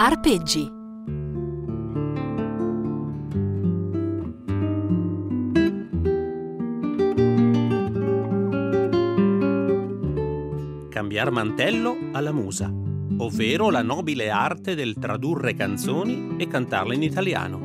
Arpeggi. Cambiar mantello alla musa, ovvero la nobile arte del tradurre canzoni e cantarle in italiano.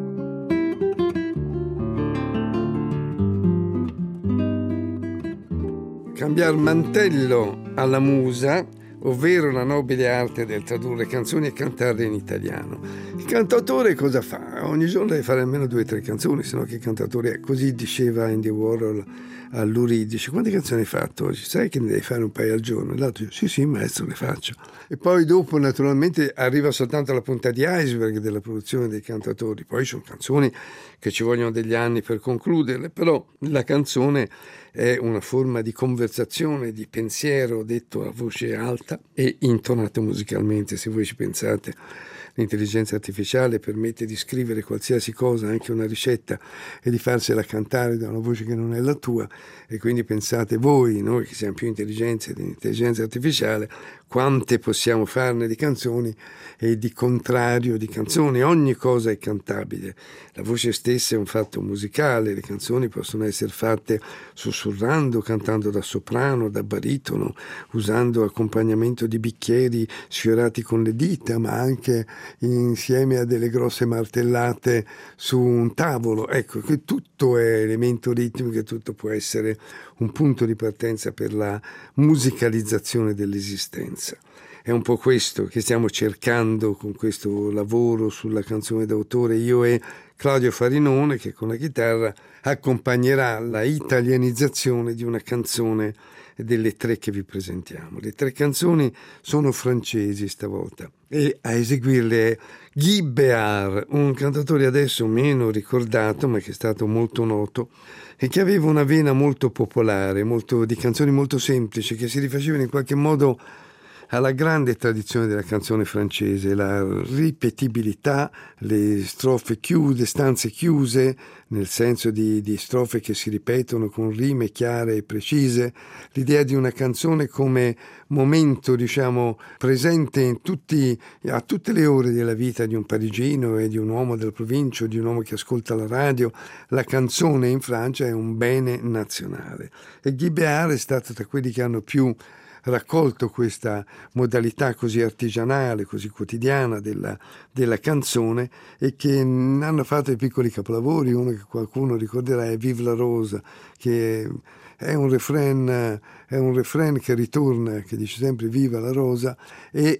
Cambiar mantello alla musa, ovvero la nobile arte del tradurre canzoni e cantarle in italiano. Il cantautore cosa fa? Ogni giorno deve fare almeno 2 o 3 canzoni, sennò che cantautore è? Così diceva Andy Warhol all'Uri, dice: quante canzoni hai fatto oggi? Sai che ne devi fare un paio al giorno? E l'altro dice: sì maestro, le faccio. E poi dopo naturalmente arriva soltanto la punta di iceberg della produzione dei cantatori. Poi sono canzoni che ci vogliono degli anni per concluderle, però la canzone è una forma di conversazione, di pensiero detto a voce alta e intonato musicalmente. Se voi ci pensate, l'intelligenza artificiale permette di scrivere qualsiasi cosa, anche una ricetta, e di farsela cantare da una voce che non è la tua. E quindi pensate voi, noi che siamo più intelligenti dell'intelligenza artificiale, quante possiamo farne di canzoni e di contrario di canzoni. Ogni cosa è cantabile. La voce stessa è un fatto musicale, le canzoni possono essere fatte sussurrando, cantando da soprano, da baritono, usando accompagnamento di bicchieri sfiorati con le dita, ma anche insieme a delle grosse martellate su un tavolo. Ecco, che tutto è elemento ritmico, tutto può essere un punto di partenza per la musicalizzazione dell'esistenza. È un po' questo che stiamo cercando con questo lavoro sulla canzone d'autore, io e Claudio Farinone, che con la chitarra accompagnerà la italianizzazione di una canzone delle 3 che vi presentiamo. Le 3 canzoni sono francesi stavolta e a eseguirle è Guy Béart, un cantautore adesso meno ricordato ma che è stato molto noto e che aveva una vena molto popolare, di canzoni molto semplici che si rifacevano in qualche modo alla grande tradizione della canzone francese, la ripetibilità, le strofe chiuse, stanze chiuse, nel senso di strofe che si ripetono con rime chiare e precise, l'idea di una canzone come momento, presente a tutte le ore della vita di un parigino e di un uomo della provincia o di un uomo che ascolta la radio. La canzone in Francia è un bene nazionale e Guy Béart è stato tra quelli che hanno più raccolto questa modalità così artigianale, così quotidiana della canzone e che hanno fatto dei piccoli capolavori. Uno che qualcuno ricorderà è Vive la Rose, che è un refrain che ritorna, che dice sempre Viva la Rosa e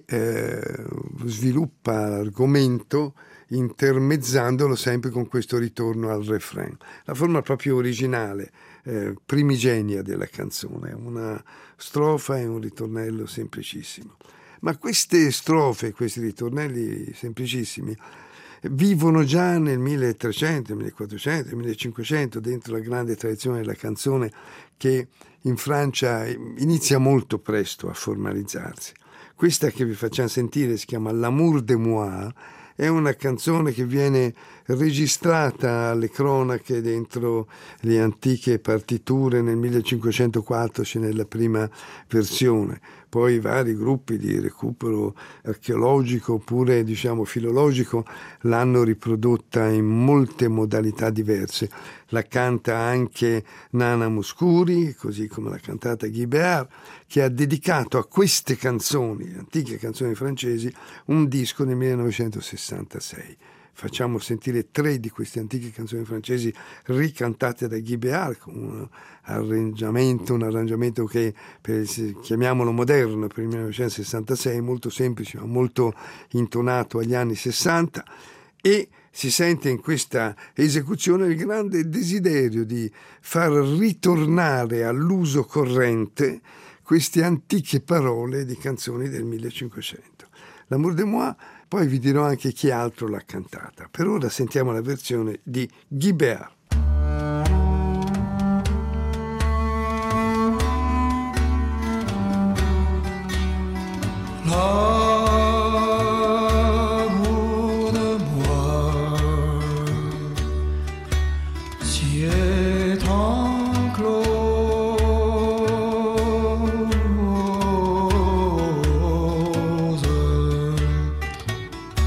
sviluppa l'argomento intermezzandolo sempre con questo ritorno al refrain. La forma proprio originale, primigenia della canzone, una strofa e un ritornello semplicissimo. Ma queste strofe, questi ritornelli semplicissimi vivono già nel 1300, 1400, 1500 dentro la grande tradizione della canzone che in Francia inizia molto presto a formalizzarsi. Questa che vi facciamo sentire si chiama L'amour de moi, è una canzone che viene registrata alle cronache dentro le antiche partiture nel 1504, c'è nella prima versione. Poi vari gruppi di recupero archeologico oppure filologico l'hanno riprodotta in molte modalità diverse. La canta anche Nana Mouskouri, così come l'ha cantata Guy Béart, che ha dedicato a queste canzoni, antiche canzoni francesi, un disco nel 1966. Facciamo sentire 3 di queste antiche canzoni francesi ricantate da Guy Béart con un arrangiamento che chiamiamolo moderno per il 1966, molto semplice ma molto intonato agli anni 60, e si sente in questa esecuzione il grande desiderio di far ritornare all'uso corrente queste antiche parole di canzoni del 1500. L'amour de moi, poi vi dirò anche chi altro l'ha cantata. Per ora sentiamo la versione di Guy Béart. L'amour de moi s'y est enclose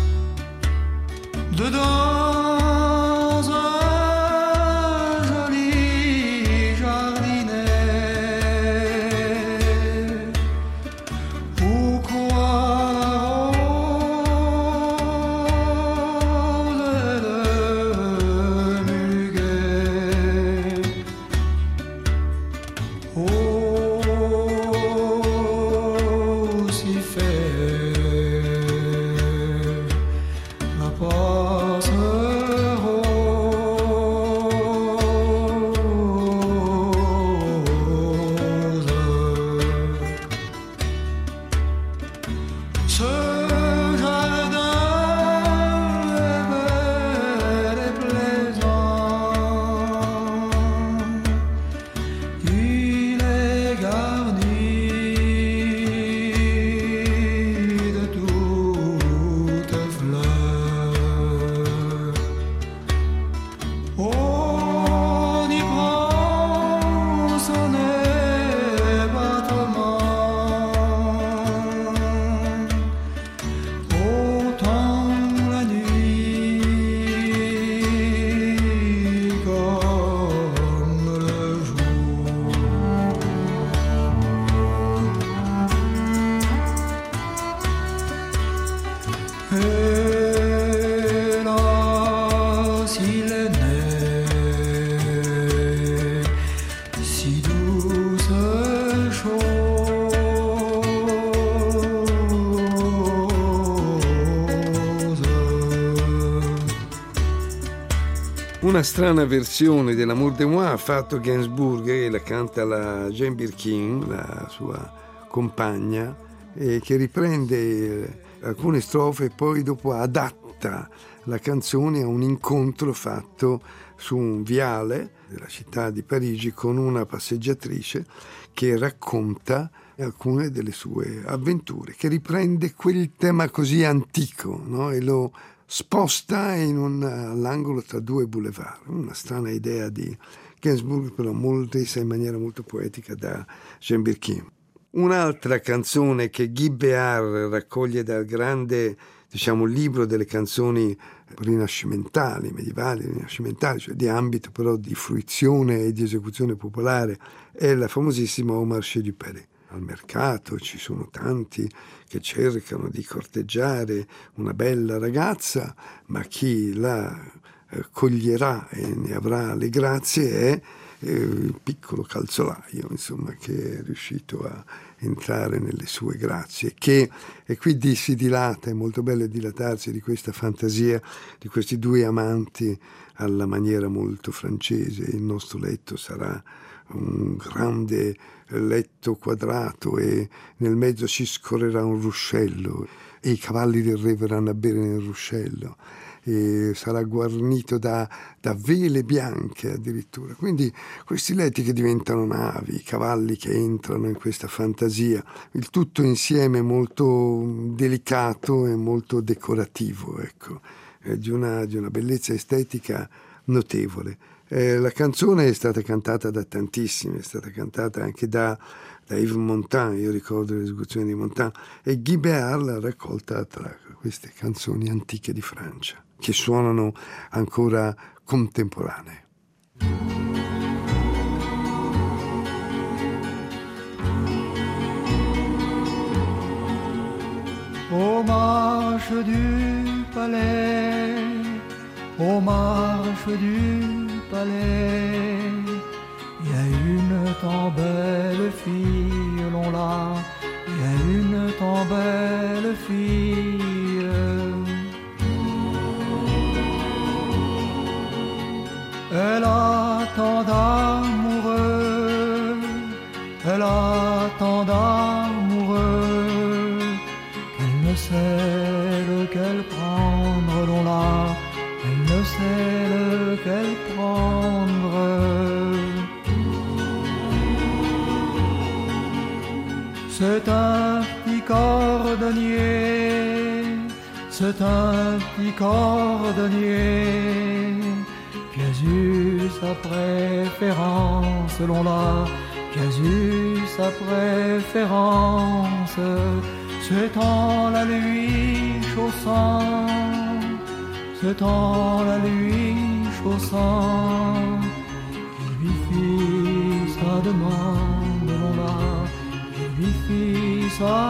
Una strana versione dell'Amour de moi ha fatto Gainsbourg, e la canta la Jane Birkin, la sua compagna, che riprende alcune strofe e poi dopo adatta la canzone a un incontro fatto su un viale della città di Parigi con una passeggiatrice che racconta alcune delle sue avventure, che riprende quel tema così antico, no? E lo sposta all'angolo tra due boulevard. Una strana idea di Gainsbourg, però resa in maniera molto poetica da Jane Birkin. Un'altra canzone che Guy Béart raccoglie dal grande, libro delle canzoni rinascimentali, medievali, rinascimentali, cioè di ambito però di fruizione e di esecuzione popolare, è la famosissima Au marché du Palais. Al mercato ci sono tanti che cercano di corteggiare una bella ragazza, ma chi la coglierà e ne avrà le grazie è il piccolo calzolaio, che è riuscito a entrare nelle sue grazie, e quindi si dilata, è molto bello dilatarsi di questa fantasia di questi due amanti alla maniera molto francese. Il nostro letto sarà un grande letto quadrato e nel mezzo ci scorrerà un ruscello e i cavalli del re verranno a bere nel ruscello e sarà guarnito da vele bianche addirittura. Quindi questi letti che diventano navi, i cavalli che entrano in questa fantasia, il tutto insieme molto delicato e molto decorativo, di una bellezza estetica notevole. La canzone è stata cantata da tantissimi, è stata cantata anche da Yves Montand, io ricordo l'esecuzione di Montand, e Guy Béart l'ha raccolta tra queste canzoni antiche di Francia, che suonano ancora contemporanee. Aux marches du palais, aux marches du palais, il y a une tant belle fille, l'on l'a, il y a une tant belle fille. Elle a tant d'amoureux, elle a tant d'amoureux, qu'elle ne sait lequel prendre, l'on l'a, elle ne sait lequel prendre. C'est un petit cordonnier, c'est un petit cordonnier, qui a eu sa préférence, l'on l'a, qui a eu sa préférence, c'est en la lui chaussant, c'est en la lui chaussant, qu'il lui fit sa demande, l'on l'a, qu'il lui fit sa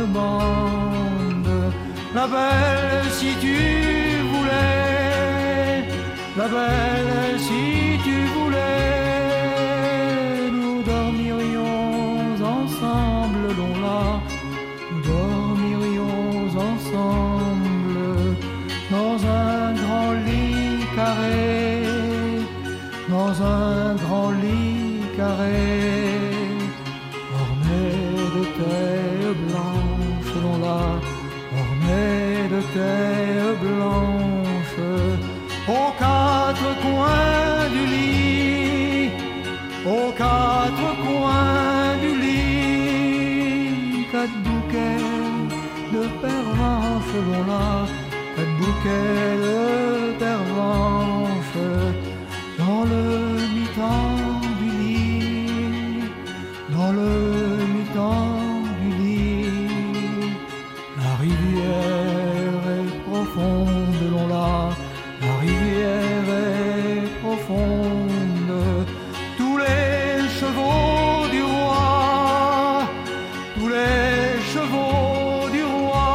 demande. La belle, si tu voulais, la belle, si tu voulais, nous dormirions ensemble, l'on l'a, nous dormirions ensemble, dans un grand lit carré, dans un grand lit carré, orné de taille blanche, l'on l'a, orné de taille blanche, aux quatre coins du lit, aux quatre coins du lit, quatre bouquets de pervenches, l'on l'a, quatre bouquets de pervenches, dans le mi-temps du lit, dans le mi-temps du lit, la rivière est profonde, l'on l'a, la rivière est profonde, tous les chevaux du roi, tous les chevaux du roi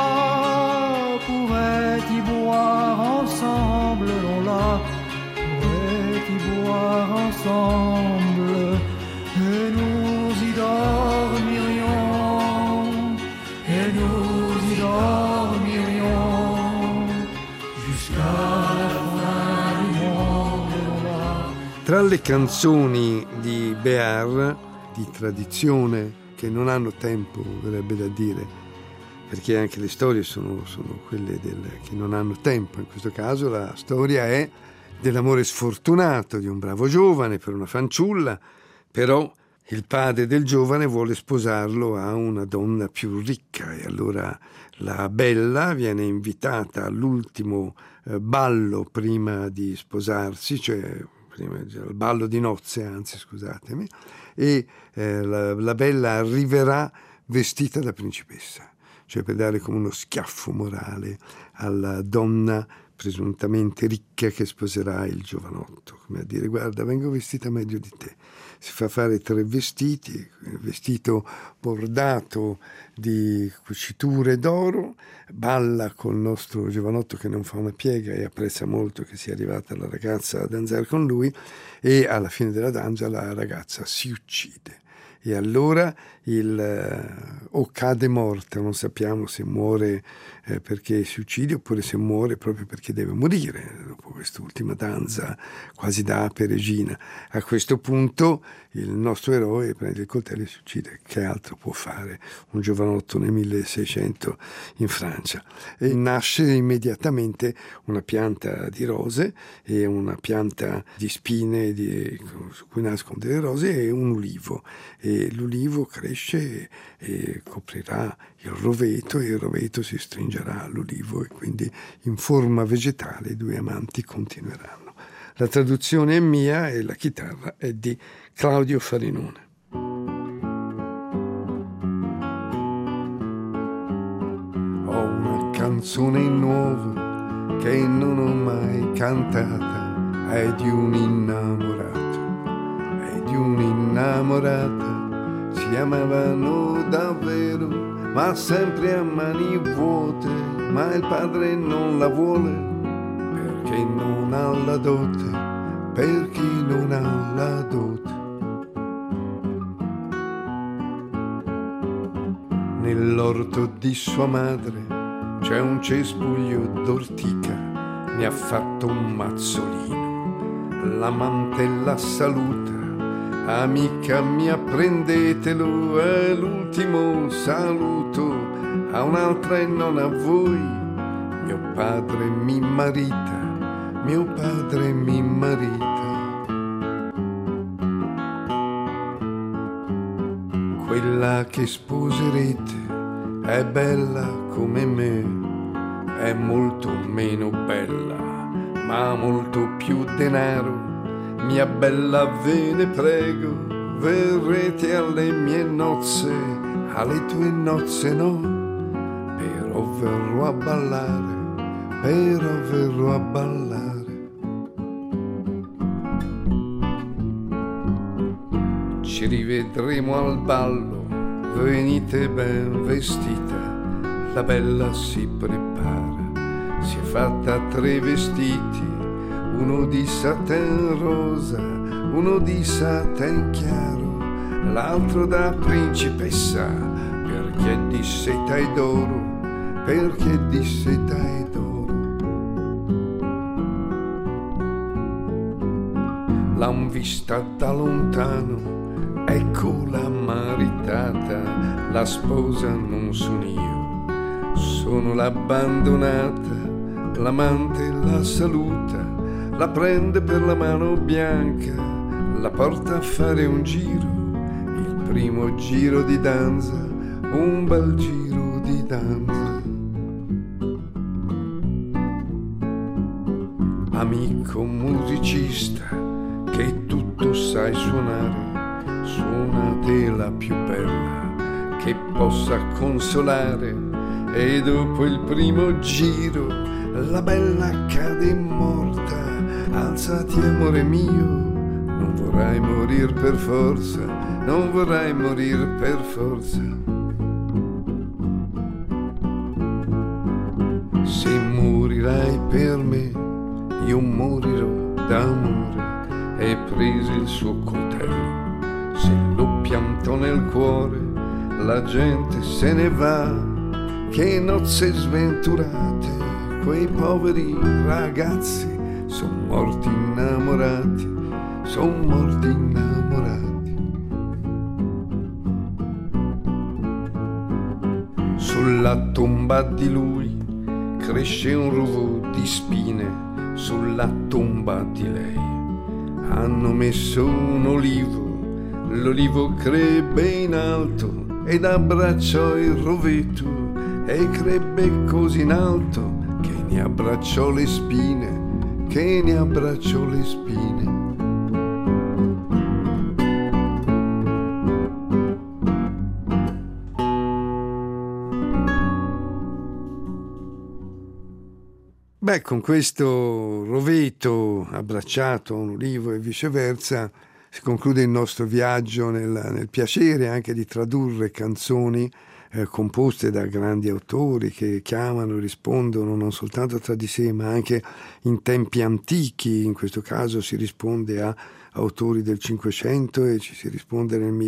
pourraient y boire ensemble, l'on l'a, pourraient y boire ensemble, et nous y dormirions, et nous y dormirions, jusqu'à la fin du monde. dalle canzoni di Béart, di tradizione, che non hanno tempo, verrebbe da dire, perché anche le storie sono quelle che non hanno tempo. In questo caso la storia è dell'amore sfortunato di un bravo giovane per una fanciulla, però il padre del giovane vuole sposarlo a una donna più ricca e allora la bella viene invitata all'ultimo ballo prima di sposarsi, cioè al ballo di nozze, anzi scusatemi, e la bella arriverà vestita da principessa, cioè per dare come uno schiaffo morale alla donna presuntamente ricca che sposerà il giovanotto, come a dire: guarda, vengo vestita meglio di te. Si fa fare 3 vestiti, il vestito bordato di cuciture d'oro, balla col nostro giovanotto che non fa una piega e apprezza molto che sia arrivata la ragazza a danzare con lui, e alla fine della danza la ragazza si uccide. E allora o cade morta, non sappiamo se muore perché si uccide oppure se muore proprio perché deve morire dopo quest'ultima danza quasi da ape regina. A questo punto il nostro eroe prende il coltello e si uccide. Che altro può fare un giovanotto nel 1600 in Francia? E nasce immediatamente una pianta di rose e una pianta di spine su cui nascono delle rose e un ulivo, e l'ulivo cresce e coprirà il roveto e il roveto si stringerà all'ulivo e quindi in forma vegetale i 2 amanti continueranno. La traduzione è mia e la chitarra è di Claudio Farinone. Ho una canzone nuova che non ho mai cantata, è di un innamorata, si amavano davvero, ma sempre a mani vuote, ma il padre non la vuole, perché non ha la dote, per chi non ha la dote. Nell'orto di sua madre c'è un cespuglio d'ortica, ne ha fatto un mazzolino, l'amante la saluta: amica mia, prendetelo, è l'ultimo saluto a un'altra e non a voi. Mio padre mi marita, mio padre mi marita. Quella che sposerete è bella come me, è molto meno bella, ma molto più denaro. Mia bella, ve ne prego, verrete alle mie nozze, alle tue nozze no, però verrò a ballare, però verrò a ballare. Ci rivedremo al ballo, venite ben vestita, la bella si prepara, si è fatta 3 vestiti, uno di satin rosa, uno di satin chiaro, l'altro da principessa, perché è di seta e d'oro, perché è di seta e d'oro. L'han vista da lontano, eccola maritata, la sposa non sono io, sono l'abbandonata, l'amante la saluta, la prende per la mano bianca, la porta a fare un giro, il primo giro di danza, un bel giro di danza. Amico musicista che tutto sai suonare, suonatela più bella che possa consolare, e dopo il primo giro la bella cade morta. Alzati amore mio, non vorrai morir per forza, non vorrai morir per forza. Se morirai per me, io morirò d'amore. E prese il suo coltello, se lo piantò nel cuore, la gente se ne va, che nozze sventurate, quei poveri ragazzi son morti son morti innamorati. Sulla tomba di lui cresce un rovo di spine, sulla tomba di lei hanno messo un olivo, l'olivo crebbe in alto ed abbracciò il rovetto, e crebbe così in alto che ne abbracciò le spine, che ne abbracciò le spine. Beh, con questo roveto abbracciato a un ulivo e viceversa si conclude il nostro viaggio nel piacere anche di tradurre canzoni composte da grandi autori che chiamano e rispondono non soltanto tra di sé ma anche in tempi antichi. In questo caso si risponde a autori del Cinquecento e ci si risponde nel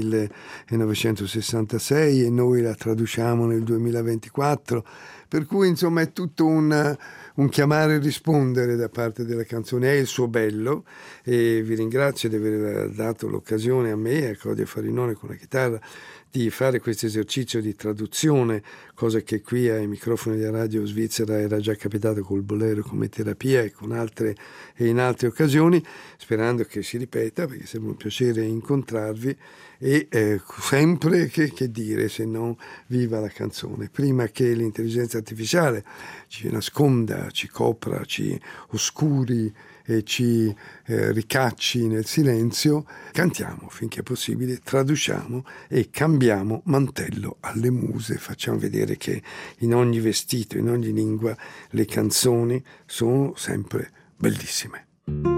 1966 e noi la traduciamo nel 2024, per cui insomma è tutto un chiamare e rispondere da parte della canzone. È il suo bello, e vi ringrazio di aver dato l'occasione a me e a Claudia Farinone con la chitarra di fare questo esercizio di traduzione, cosa che qui ai microfoni della Radio Svizzera era già capitato col Bolero come terapia e con altre e in altre occasioni, sperando che si ripeta, perché sembra un piacere incontrarvi. E sempre che dire se non viva la canzone, prima che l'intelligenza artificiale ci nasconda, ci copra, ci oscuri e ci ricacci nel silenzio. Cantiamo finché è possibile, traduciamo e cambiamo mantello alle muse, facciamo vedere che in ogni vestito, in ogni lingua le canzoni sono sempre bellissime.